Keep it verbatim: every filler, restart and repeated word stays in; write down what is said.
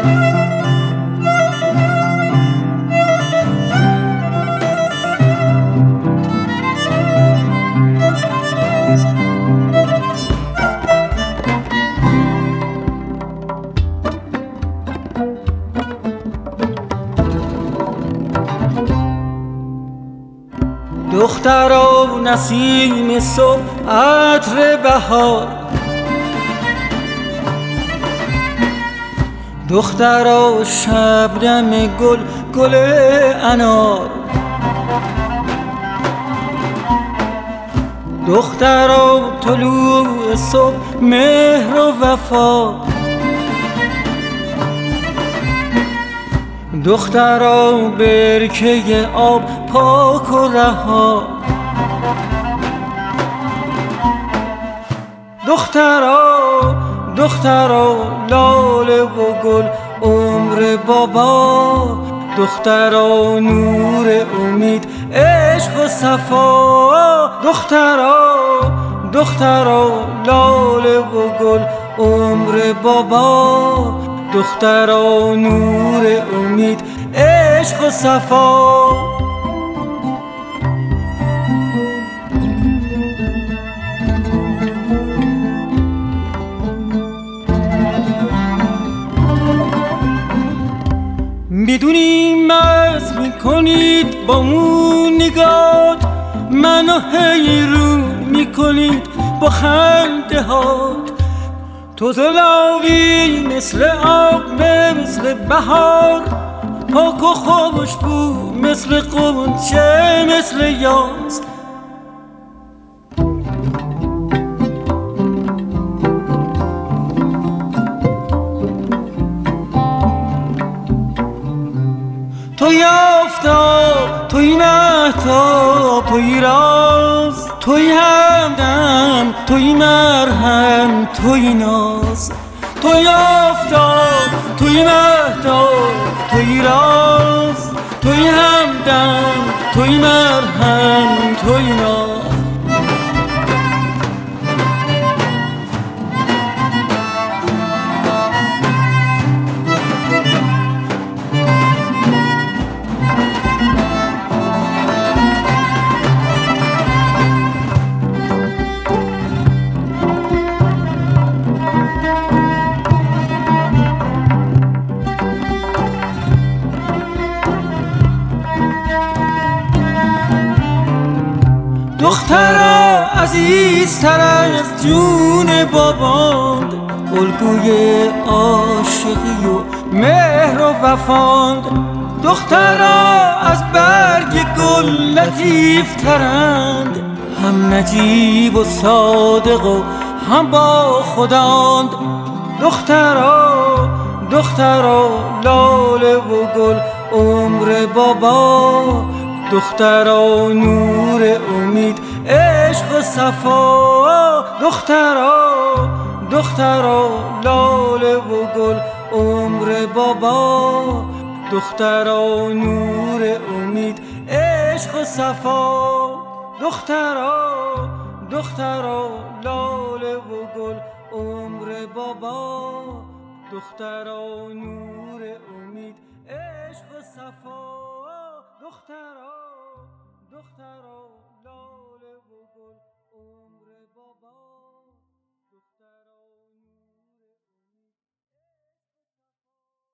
دخترا نسیم صبح عطر بهار، دخترا شبنم گل گل انار، دخترا طلوع صبح مهر و وفا، دخترا برکه آب پاک و رها، دخترا دخترا لاله و گل عمر بابا، دخترا نور امید عشق و صفا، دخترا دخترا لاله و گل عمر بابا، دخترا نور امید عشق و صفا. میدونی مست میکنید با اون نگاه، منو حیرون میکنید با خنده هات، تو زلاوی مثل آب مثل بهار، پاک و خوشبو مثل غنچه مثل یاس، توی آفتاب توی مهتاب توی راز، توی همدم توی مرهم توی ناز، توی آفتاب توی مهتاب توی راز، توی همدم توی مرهم توی ناز. دخترا عزیزتر از جون باباند، الگوی عاشقی و مهر و وفاند، دخترا از برگ گل لطیفترند، هم نجیب و صادق و هم با خداند، دخترا دخترا لاله و گل عمر بابا، دخترا نور امید عشق و صفا، دخترا دخترا لاله و گل عمر بابا، دخترا نور امید عشق و صفا، دخترا دخترا لاله و گل عمر بابا، دخترا نور امید عشق و صفا، دخترا دخترا لاله و گل عمر بابا.